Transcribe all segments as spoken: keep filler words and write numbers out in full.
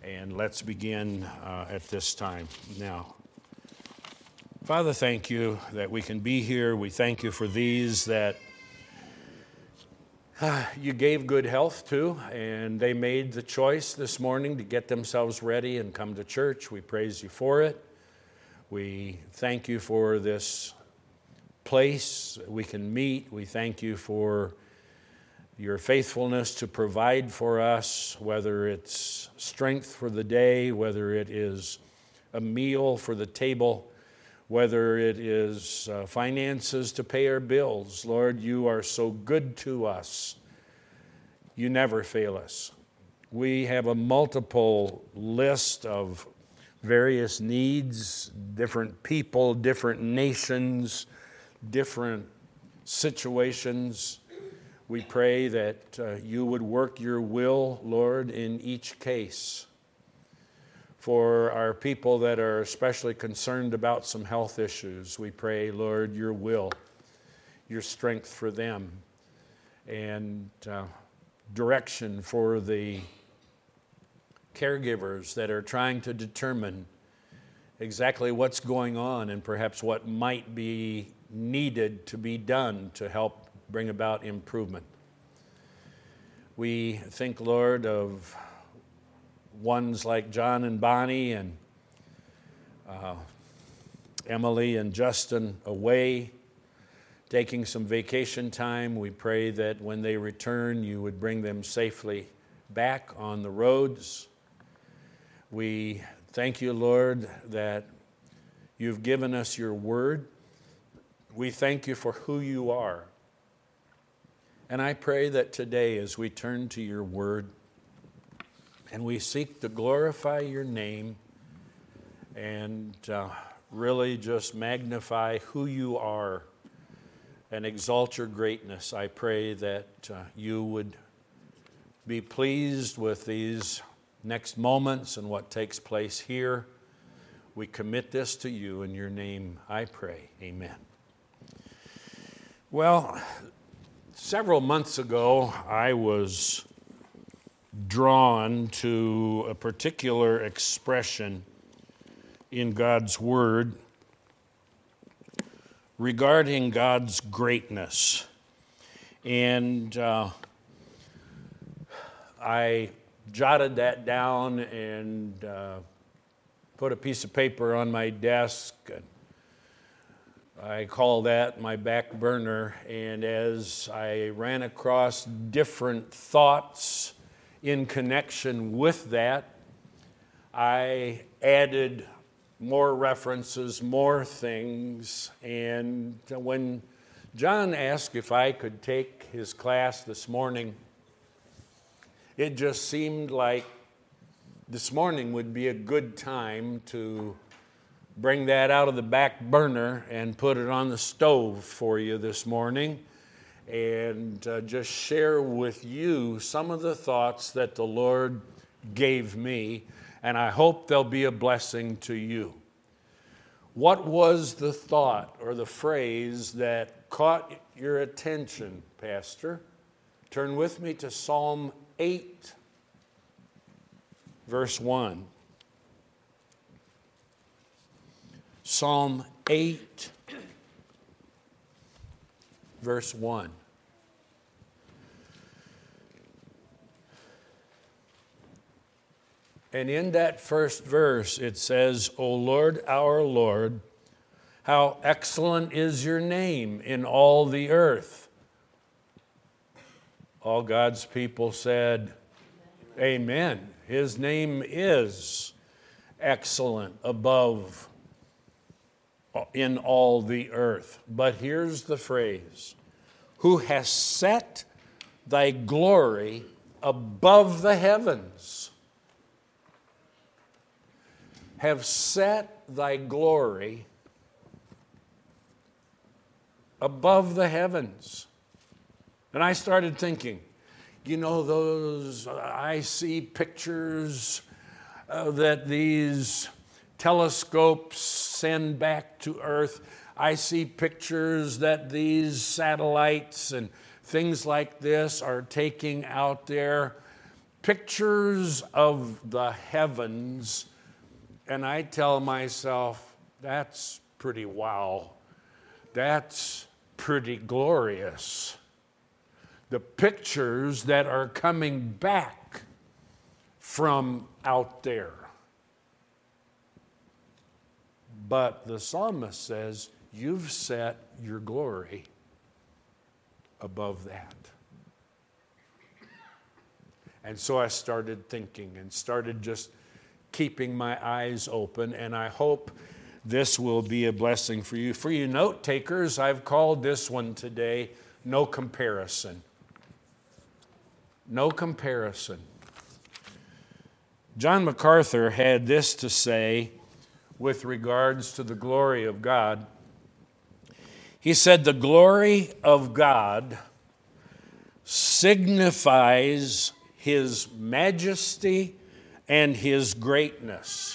And let's begin uh, at this time now. Father, thank you that we can be here. We thank you for these that uh, you gave good health to, and they made the choice this morning to get themselves ready and come to church. We praise you for it. We thank you for this place we can meet. We thank you for your faithfulness to provide for us, whether it's strength for the day, whether it is a meal for the table, whether it is uh, finances to pay our bills. Lord, you are so good to us. You never fail us. We have a multiple list of various needs, different people, different nations, different situations. We pray that uh, you would work your will, Lord, in each case. For our people that are especially concerned about some health issues, we pray, Lord, your will, your strength for them, and uh, direction for the caregivers that are trying to determine exactly what's going on and perhaps what might be needed to be done to help bring about improvement. We think, Lord, of ones like John and Bonnie and uh, Emily and Justin away, taking some vacation time. We pray that when they return, you would bring them safely back on the roads. We thank you, Lord, that you've given us your word. We thank you for who you are. And I pray that today, as we turn to your word and we seek to glorify your name and uh, really just magnify who you are and exalt your greatness, I pray that uh, you would be pleased with these next moments and what takes place here. We commit this to you in your name, I pray. Amen. Well, several months ago, I was drawn to a particular expression in God's Word regarding God's greatness. And uh, I jotted that down and uh, put a piece of paper on my desk. And I call that my back burner, and as I ran across different thoughts in connection with that, I added more references, more things, and when John asked if I could take his class this morning, it just seemed like this morning would be a good time to bring that out of the back burner and put it on the stove for you this morning and uh, just share with you some of the thoughts that the Lord gave me, and I hope they'll be a blessing to you. What was the thought or the phrase that caught your attention, Pastor? Turn with me to Psalm eight, verse one. Psalm eight, verse one. And in that first verse, it says, O Lord, our Lord, how excellent is your name in all the earth. All God's people said, Amen. His name is excellent above in all the earth. But here's the phrase, who has set thy glory above the heavens. Have set thy glory above the heavens. And I started thinking, you know, those, I see pictures uh, that these telescopes send back to Earth. I see pictures that these satellites and things like this are taking out there. pictures of the heavens, and I tell myself, that's pretty wow. That's pretty glorious. The pictures that are coming back from out there. But the psalmist says, you've set your glory above that. And so I started thinking and started just keeping my eyes open, and I hope this will be a blessing for you. For you note takers, I've called this one today, No Comparison. No comparison. John MacArthur had this to say with regards to the glory of God. He said, the glory of God signifies His majesty and His greatness.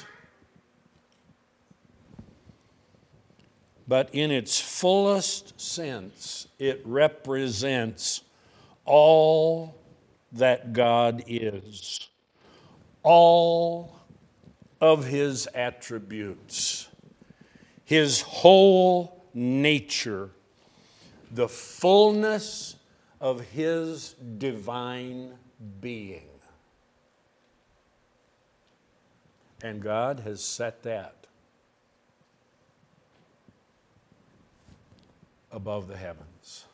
But in its fullest sense, it represents all that God is, all of His attributes, His whole nature, the fullness of His divine being. And God has set that above the heavens.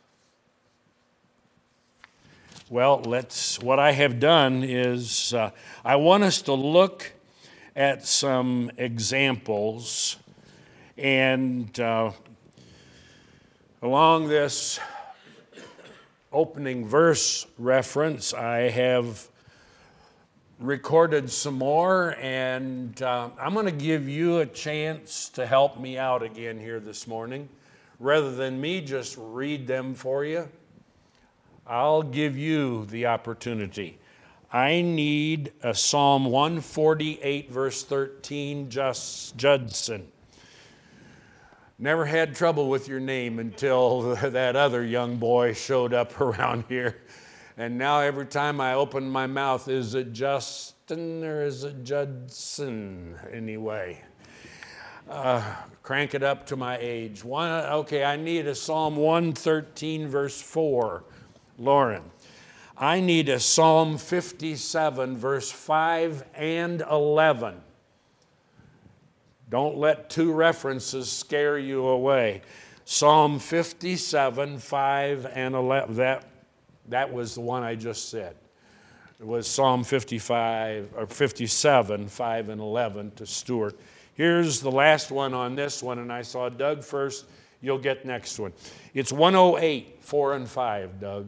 Well, let's. What I have done is uh, I want us to look at some examples, and uh, along this opening verse reference, I have recorded some more, and uh, I'm going to give you a chance to help me out again here this morning. Rather than me just read them for you, I'll give you the opportunity. I need a Psalm one forty-eight, verse thirteen, Just Judson. Never had trouble with your name until that other young boy showed up around here. And now every time I open my mouth, is it Justin or is it Judson? Anyway, uh, crank it up to my age. One, okay, I need a Psalm one thirteen, verse four. Lauren. I need a Psalm fifty-seven, verse five and eleven. Don't let two references scare you away. Psalm fifty-seven, five and eleven. That, that was the one I just said. It was Psalm fifty-five, or fifty-seven, five and eleven to Stuart. Here's the last one on this one, and I saw Doug first. You'll get next one. It's one oh eight, four and five, Doug.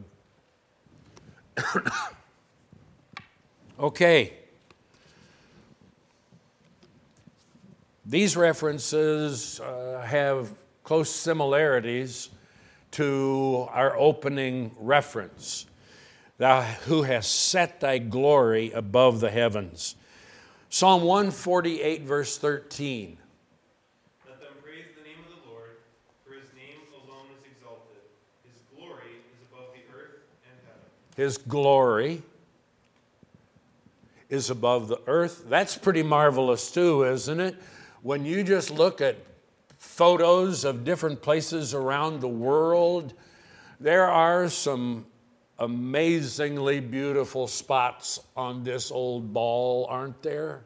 Okay. These references uh, have close similarities to our opening reference. Thou who hast set thy glory above the heavens. Psalm one forty-eight, verse thirteen. Let them praise the name of the Lord, for His name alone is exalted. His glory is above the earth and heaven. His glory is above the earth. That's pretty marvelous too, isn't it? When you just look at photos of different places around the world, there are some amazingly beautiful spots on this old ball, aren't there?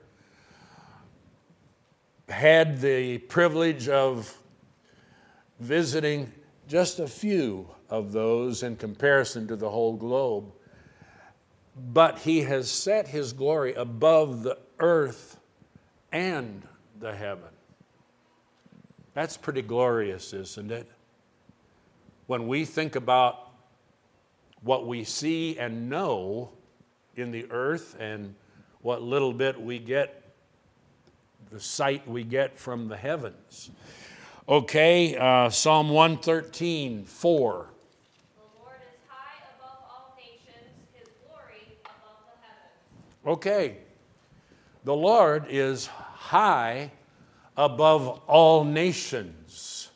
Had the privilege of visiting just a few of those in comparison to the whole globe. But He has set His glory above the earth and the heaven. That's pretty glorious, isn't it? When we think about what we see and know in the earth and what little bit we get, the sight we get from the heavens. Okay, uh, Psalm one thirteen, four. The Lord is high above all nations, His glory above the heavens. Okay, the Lord is high above all nations.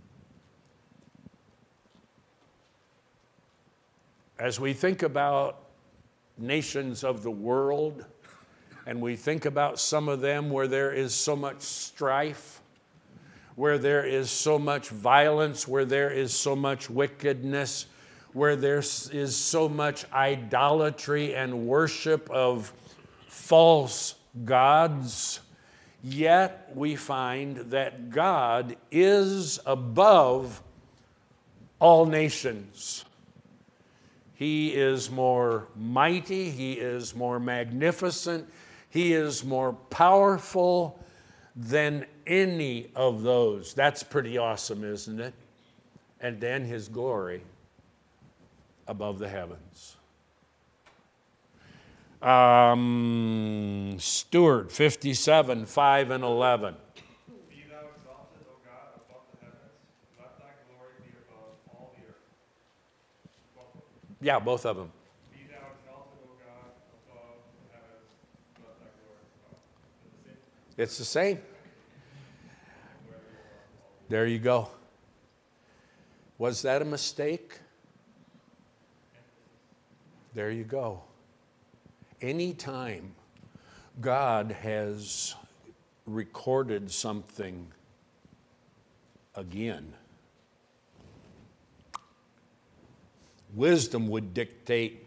As we think about nations of the world, and we think about some of them where there is so much strife, where there is so much violence, where there is so much wickedness, where there is so much idolatry and worship of false gods, yet we find that God is above all nations. He is more mighty, He is more magnificent, He is more powerful than any of those. That's pretty awesome, isn't it? And then His glory above the heavens. Um, Stuart, fifty-seven, five and eleven. Be thou exalted, O God, above the heavens. Let thy glory be above all the earth. Both of them. Yeah, both of them. Be thou exalted, O God, above the heavens. Let thy glory be above. Is it the same? It's the same. There you go. Was that a mistake? There you go. Anytime God has recorded something again, wisdom would dictate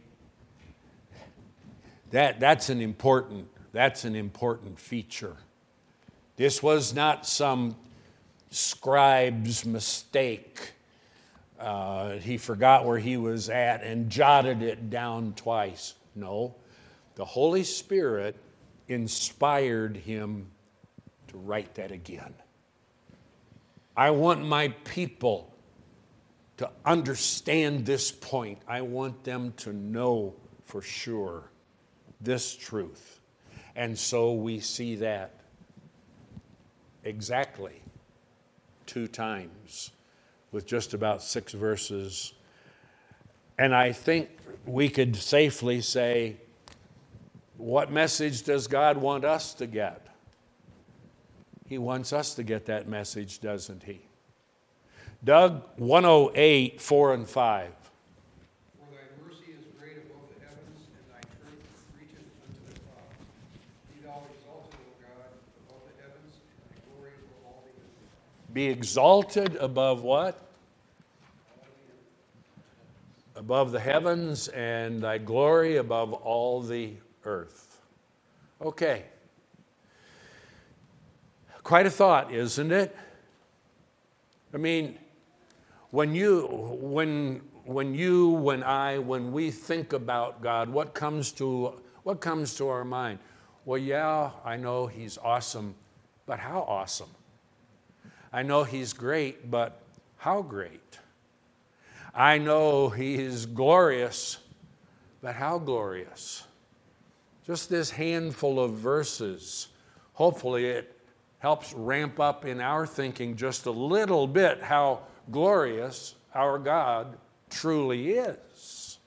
that that's an important, that's an important feature. This was not some scribe's mistake. Uh, he forgot where he was at and jotted it down twice. No, the Holy Spirit inspired him to write that again. I want my people to understand this point. I want them to know for sure this truth. And so we see that exactly two times with just about six verses. And I think we could safely say, what message does God want us to get? He wants us to get that message, doesn't he? Doug, one oh eight, four and five. For thy mercy is great above the heavens, and thy truth reacheth unto the clouds. Be thou exalted, O God, above the heavens, and thy glory above all the earth. Be exalted above what? Above the heavens, and thy glory above all the earth. Okay. Quite a thought, isn't it? I mean, when you, when, when you, when I, when we think about God, what comes to, what comes to our mind? Well, yeah, I know He's awesome, but how awesome? I know He's great, but how great? I know He's glorious, but how glorious? Just this handful of verses, hopefully it helps ramp up in our thinking just a little bit how glorious our God truly is.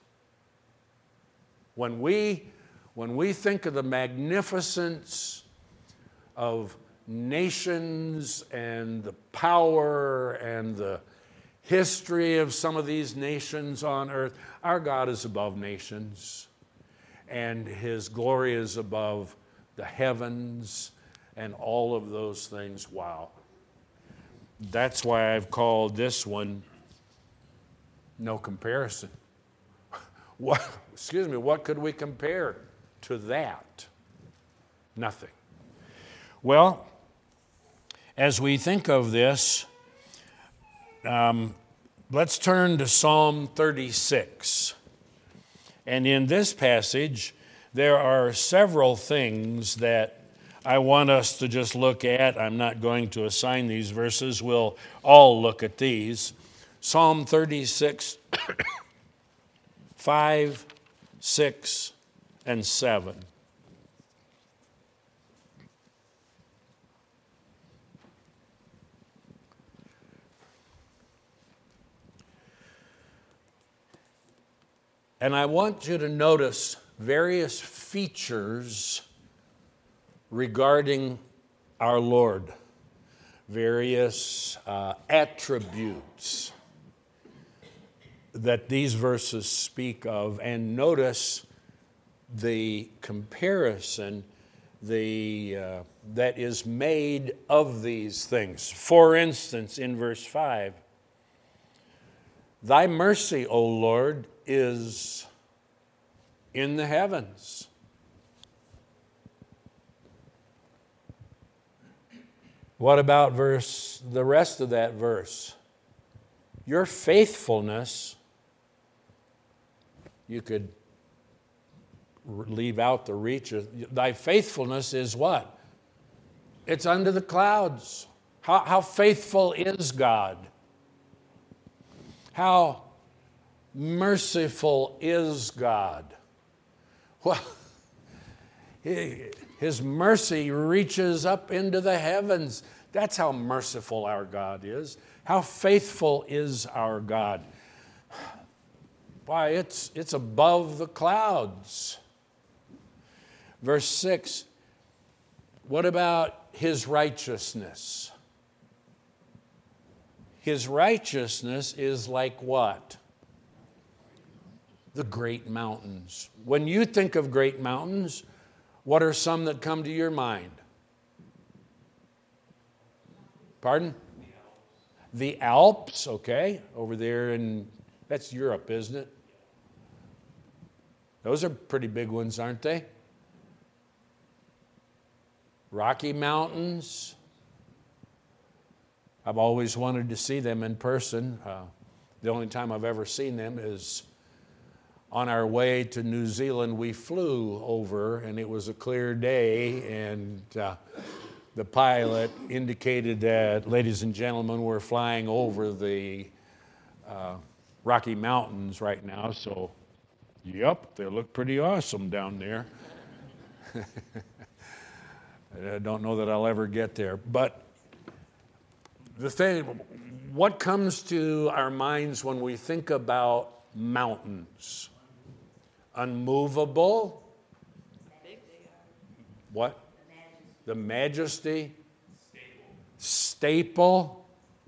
When we, when we think of the magnificence of nations and the power and the history of some of these nations on earth, our God is above nations, and His glory is above the heavens and all of those things. Wow. That's why I've called this one No Comparison. What, excuse me, what could we compare to that? Nothing. Well, as we think of this, um, let's turn to Psalm thirty-six. And in this passage, there are several things that I want us to just look at. I'm not going to assign these verses. We'll all look at these. Psalm thirty-six, five, six, and seven. And I want you to notice various features regarding our Lord, various uh, attributes that these verses speak of. And notice the comparison the uh, that is made of these things. For instance, in verse five, thy mercy, O Lord, is in the heavens. What about verse the rest of that verse? Your faithfulness, you could leave out the reach of, thy faithfulness is what? It's under the clouds. How, how faithful is God? How merciful is God? Well, His mercy reaches up into the heavens. That's how merciful our God is. How faithful is our God? Why, it's, it's above the clouds. Verse six, what about His righteousness? His righteousness is like what? The great mountains. When you think of great mountains, what are some that come to your mind? Pardon? The Alps, okay, over there in, that's Europe, isn't it? Those are pretty big ones, aren't they? Rocky Mountains. I've always wanted to see them in person. Uh, the only time I've ever seen them is on our way to New Zealand. We flew over, and it was a clear day, and uh, the pilot indicated that, ladies and gentlemen, we're flying over the uh, Rocky Mountains right now, so, yep, they look pretty awesome down there. I don't know that I'll ever get there. But the thing, what comes to our minds when we think about mountains? Unmovable. What? The majesty. Staple. Staple.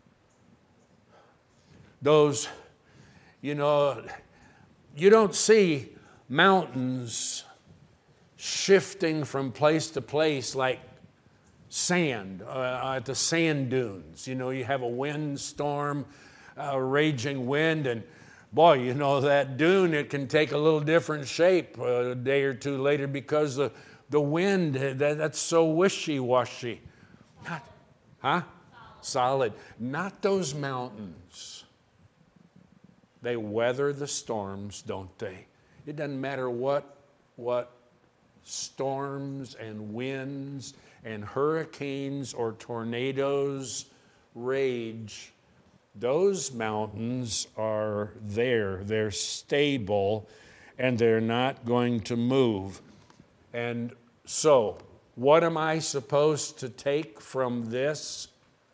Those, you know, you don't see mountains shifting from place to place like sand uh, at the sand dunes. You know, you have a windstorm, a raging wind, and boy, you know, that dune, it can take a little different shape a day or two later because the, the wind, that, that's so wishy-washy. Not, huh? Solid. Not those mountains. They weather the storms, don't they? It doesn't matter what, what storms and winds and hurricanes or tornadoes rage. Those mountains are there. They're stable, and they're not going to move. And so, what am I supposed to take from this?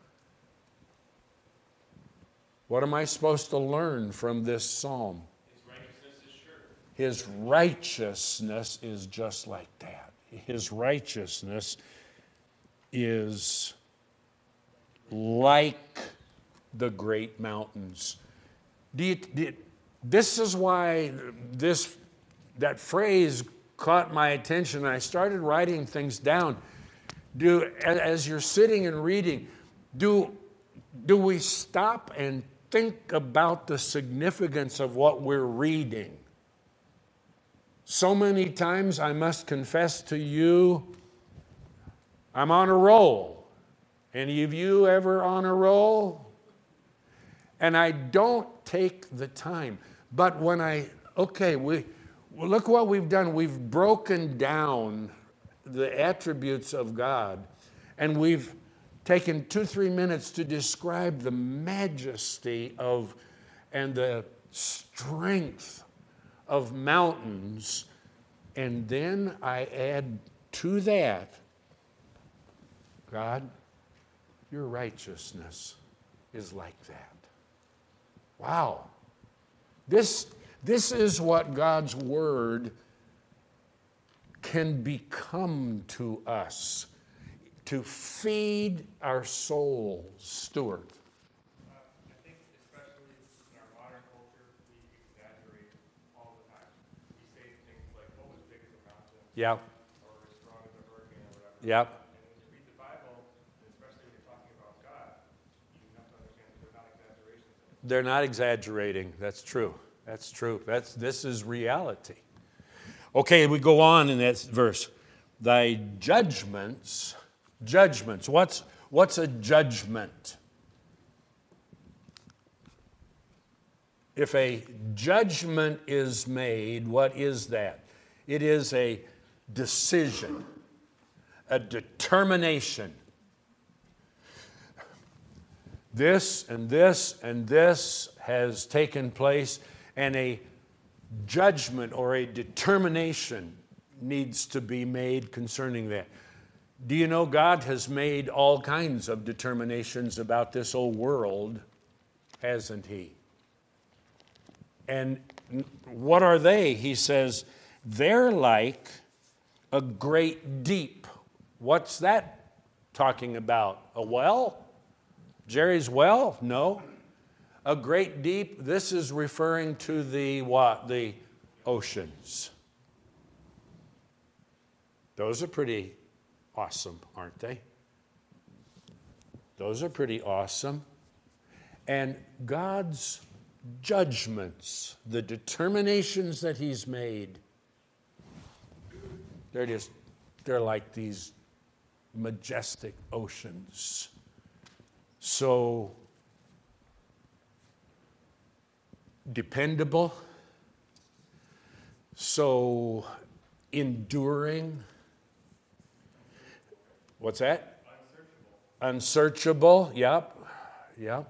What am I supposed to learn from this psalm? His righteousness is just like that. His righteousness is like the great mountains. Do you, do you, this is why this that phrase caught my attention. I started writing things down. Do as you're sitting and reading, do do we stop and think about the significance of what we're reading? So many times, I must confess to you, I'm on a roll. Any of you ever on a roll? And I don't take the time. But when I, okay, we well, look what we've done. We've broken down the attributes of God, and we've taken two, three minutes to describe the majesty of and the strength of mountains, and then I add to that, God, your righteousness is like that. Wow. This, this is what God's Word can become to us, to feed our souls. Stuart. Yeah. or as strong as a hurricane or whatever. Yeah. And when you read the Bible, especially when you're talking about God, you have to understand that they're not exaggerations. They're not exaggerating. That's true. That's true. That's this is reality. Okay, we go on in that verse. Thy judgments, judgments. What's what's a judgment? If a judgment is made, what is that? It is a decision, a determination. This and this and this has taken place, and a judgment or a determination needs to be made concerning that. Do you know God has made all kinds of determinations about this old world, hasn't He? And what are they? He says, they're like a great deep. What's that talking about? A well? Jerry's well? No. A great deep, this is referring to the what? The oceans. Those are pretty awesome, aren't they? Those are pretty awesome. And God's judgments, the determinations that He's made, they're just, they're like these majestic oceans. So dependable, so enduring. What's that? Unsearchable. Unsearchable. Yep. Yep.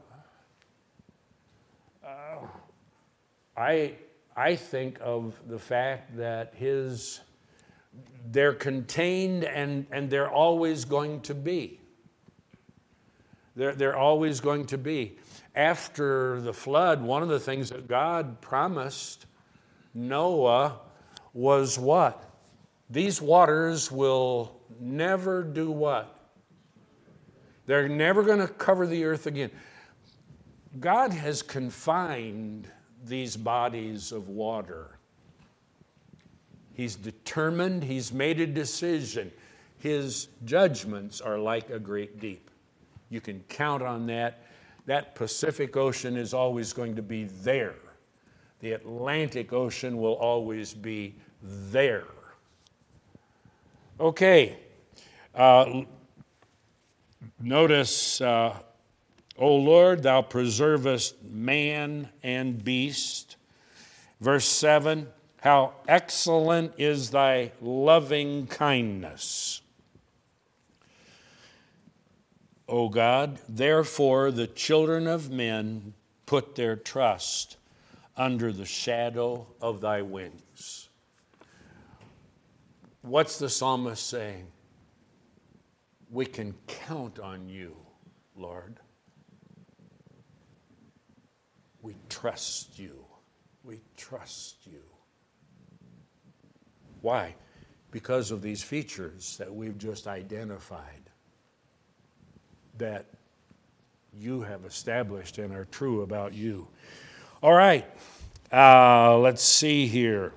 Uh, I I think of the fact that his they're contained and and they're always going to be. They're they're always going to be. After the flood, one of the things that God promised Noah was what? These waters will never do what? They're never going to cover the earth again. God has confined these bodies of water. He's determined, He's made a decision. His judgments are like a great deep. You can count on that. That Pacific Ocean is always going to be there. The Atlantic Ocean will always be there. Okay. Uh, notice, uh, O Lord, thou preservest man and beast. Verse seven, how excellent is thy loving kindness. O God, therefore the children of men put their trust under the shadow of thy wings. What's the psalmist saying? We can count on you, Lord. We trust you. We trust you. Why? Because of these features that we've just identified, that you have established and are true about you. All right, uh, let's see here.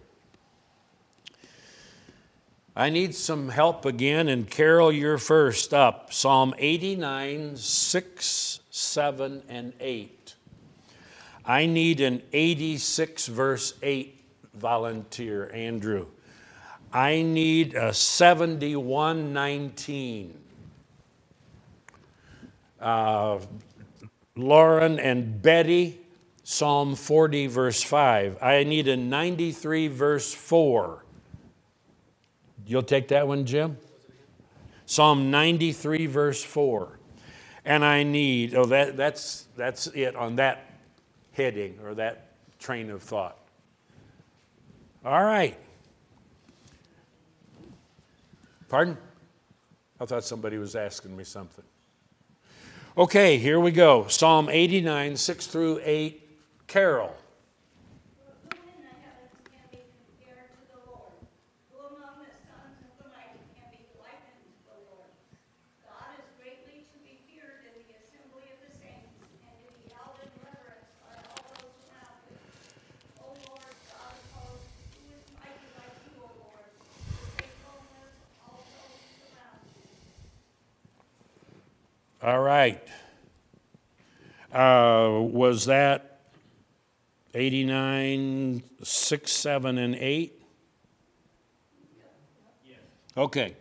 I need some help again, and Carol, you're first up. Psalm eighty-nine, six, seven, and eight. I need an eighty-six verse eight volunteer, Andrew. I need a seventy-one nineteen. Uh, Lauren and Betty, Psalm forty, verse five. I need a ninety-three, verse four. You'll take that one, Jim? Psalm ninety-three, verse four. And I need, oh, that, that's, that's it on that heading or that train of thought. All right. Pardon? I thought somebody was asking me something. Okay, here we go. Psalm eighty-nine, six through eight. Carol. Who in the heavens can be compared to the Lord? Who among the sons of the mighty can be likened to the Lord? God is greatly to be feared in the assembly of the saints, and to be held in reverence by all those around him. O Lord, God of hosts, who is mighty like you, O Lord? To save All right. Uh, was that eighty-nine, six, seven, and eight? Yes. Okay.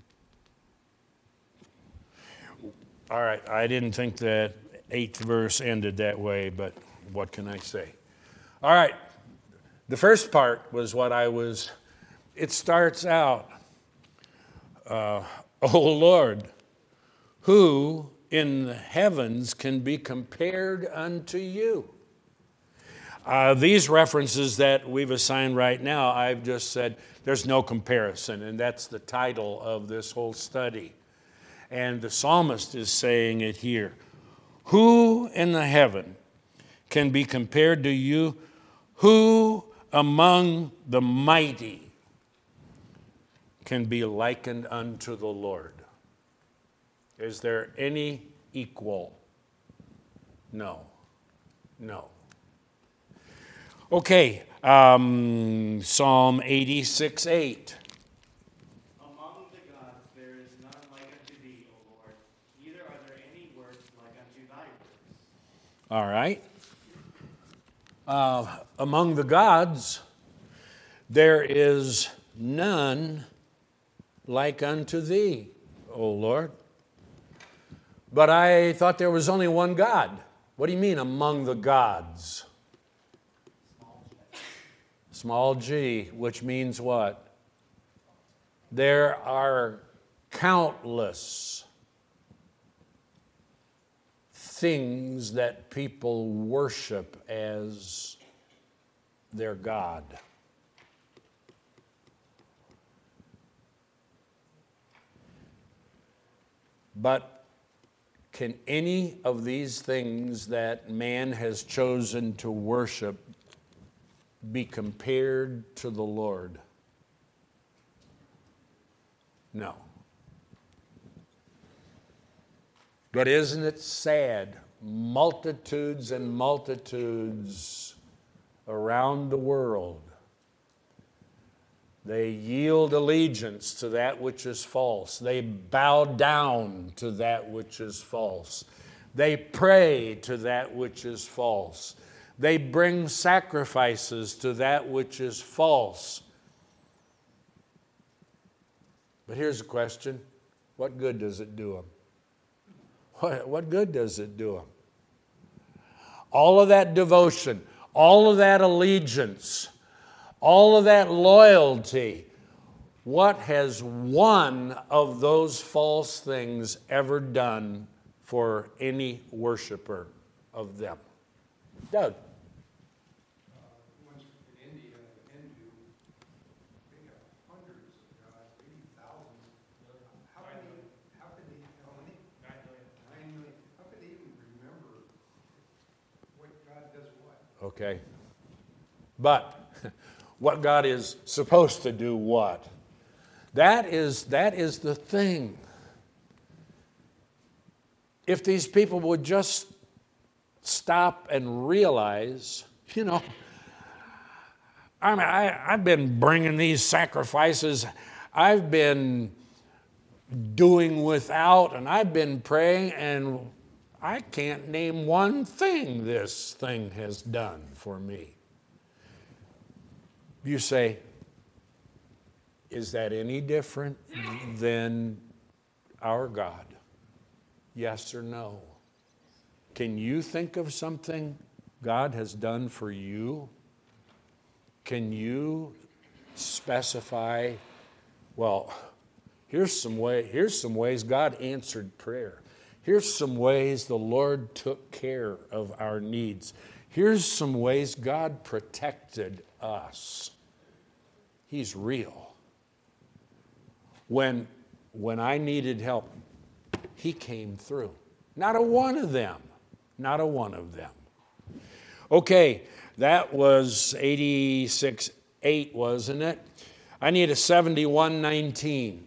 All right. I didn't think that eighth verse ended that way, but what can I say? All right. The first part was what I was, it starts out, uh, O Lord, who in the heavens can be compared unto you? Uh, these references that we've assigned right now, I've just said there's no comparison, and that's the title of this whole study. And the psalmist is saying it here. Who in the heaven can be compared to you? Who among the mighty can be likened unto the Lord? Is there any equal? No. No. Okay, um, Psalm eighty-six, eight. Among the gods there is none like unto thee, O Lord, neither are there any works like unto thy works. All right. Uh, among the gods, there is none like unto thee, O Lord. But I thought there was only one God. What do you mean among the gods? Small g, which means what? There are countless things that people worship as their God. But can any of these things that man has chosen to worship be compared to the Lord? No. But isn't it sad? Multitudes and multitudes around the world, they yield allegiance to that which is false. They bow down to that which is false. They pray to that which is false. They bring sacrifices to that which is false. But here's the question. What good does it do them? What, what good does it do them? All of that devotion, all of that allegiance, all of that loyalty, what has one of those false things ever done for any worshiper of them? Doug. Ones in India, the Hindu, they have hundreds of gods, maybe thousands. How can they, how can they, how many? Nine million. Nine million. How can they even remember what God does what? Okay. But what God is supposed to do what? That is, that is the thing. If these people would just stop and realize, you know, I mean, I, I've been bringing these sacrifices. I've been doing without, and I've been praying, and I can't name one thing this thing has done for me. You say, is that any different than our God? Yes or no? Can you think of something God has done for you? Can you specify, well, here's some way, here's some ways God answered prayer. Here's some ways the Lord took care of our needs. Here's some ways God protected us. He's real. When, when I needed help, He came through. Not a one of them. Not a one of them. Okay, that was eighty-six eight, wasn't it? I need a seventy-one nineteen.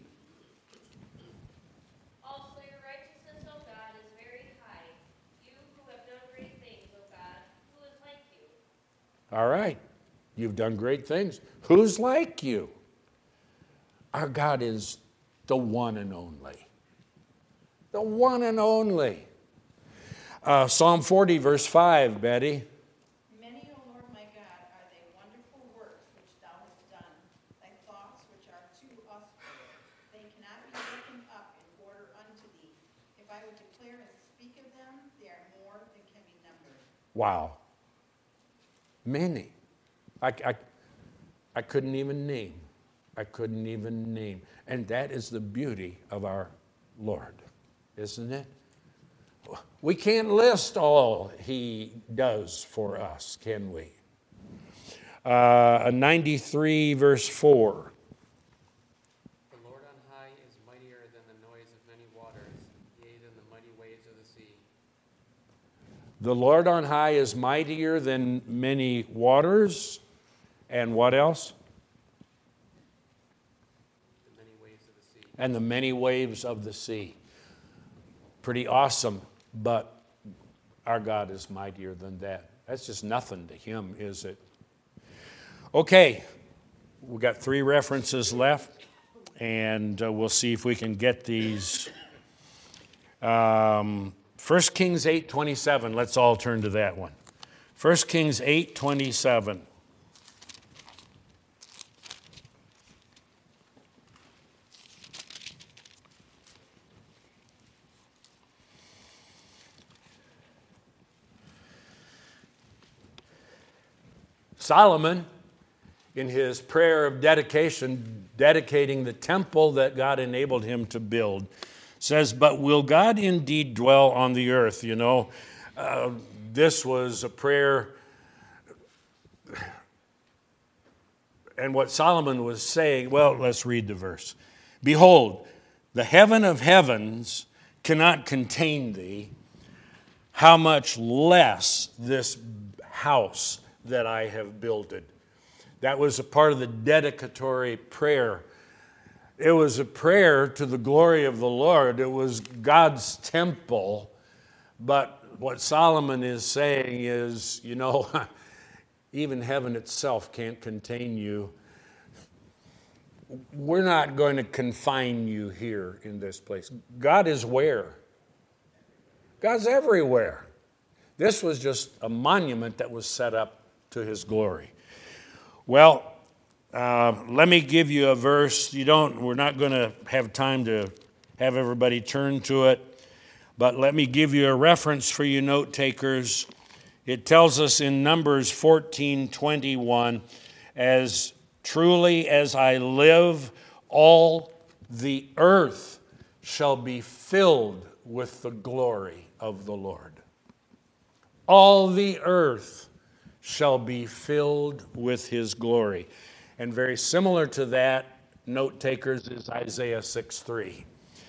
Also your righteousness, O God, is very high. You who have done great things, O God, who is like you? All right. You've done great things. Who's like you? Our God is the one and only. The one and only. Uh, Psalm forty, verse five, Betty. Many, O Lord my God, are thy wonderful works which thou hast done, thy thoughts which are to us. They cannot be reckoned up in order unto thee. If I would declare and speak of them, they are more than can be numbered. Wow. Many. I, I, I couldn't even name. I couldn't even name. And that is the beauty of our Lord, isn't it? We can't list all he does for us, can we? Uh, ninety-three, verse four. The Lord on high is mightier than the noise of many waters, yea, than the mighty waves of the sea. The Lord on high is mightier than many waters. And what else? The many waves of the sea. And the many waves of the sea. Pretty awesome, but our God is mightier than that. That's just nothing to him, is it? Okay, we've got three references left, and uh, we'll see if we can get these. Um, First Kings eight twenty-seven, let's all turn to that one. First Kings eight twenty-seven. Solomon, in his prayer of dedication, dedicating the temple that God enabled him to build, says, but will God indeed dwell on the earth? You know, uh, this was a prayer, and what Solomon was saying, well, let's read the verse. Behold, the heaven of heavens cannot contain thee, how much less this house that I have builded. That was a part of the dedicatory prayer. It was a prayer to the glory of the Lord. It was God's temple. But what Solomon is saying is, you know, even heaven itself can't contain you. We're not going to confine you here in this place. God is where? God's everywhere. This was just a monument that was set up to his glory. Well, uh, let me give you a verse. You don't. We're not going to have time to have everybody turn to it, but let me give you a reference for you note takers. It tells us in Numbers fourteen twenty-one, as truly as I live, all the earth shall be filled with the glory of the Lord. All the earth shall be filled with his glory. And very similar to that, note takers, is Isaiah six three.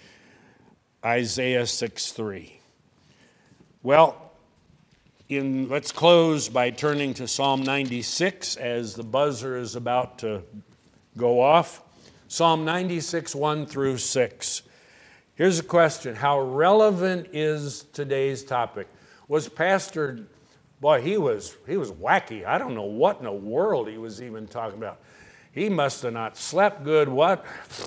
Isaiah six three. Well, in, let's close by turning to Psalm ninety-six as the buzzer is about to go off. Psalm ninety-six, one through six. Here's a question. How relevant is today's topic? Was Pastor... Boy, he was he was wacky. I don't know what in the world he was even talking about. He must have not slept good. What?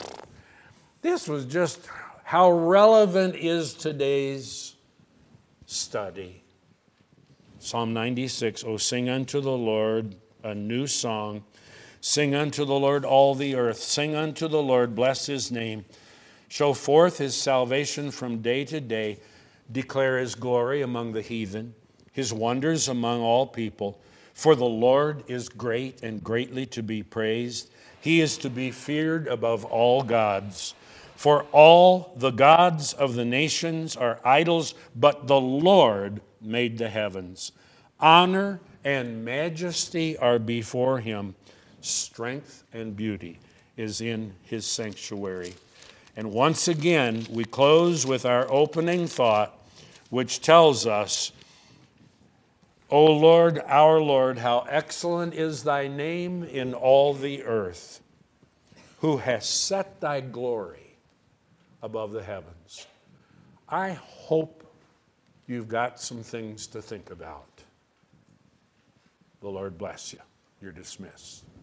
This was just how relevant is today's study. Psalm ninety-six, oh, sing unto the Lord a new song. Sing unto the Lord all the earth. Sing unto the Lord, bless his name. Show forth his salvation from day to day. Declare his glory among the heathen, his wonders among all people. For the Lord is great and greatly to be praised. He is to be feared above all gods. For all the gods of the nations are idols, but the Lord made the heavens. Honor and majesty are before him. Strength and beauty is in his sanctuary. And once again, we close with our opening thought, which tells us, O Lord, our Lord, how excellent is thy name in all the earth, who has set thy glory above the heavens. I hope you've got some things to think about. The Lord bless you. You're dismissed.